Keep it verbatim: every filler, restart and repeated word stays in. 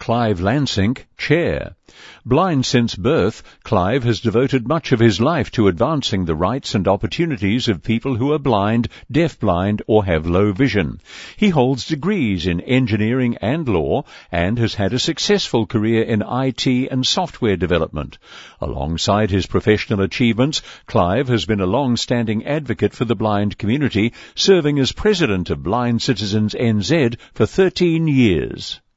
Clive Lansink, Chair. Blind since birth, Clive has devoted much of his life to advancing the rights and opportunities of people who are blind, deafblind, or have low vision. He holds degrees in engineering and law and has had a successful career in I T and software development. Alongside his professional achievements, Clive has been a long-standing advocate for the blind community, serving as president of Blind Citizens N Z for thirteen years.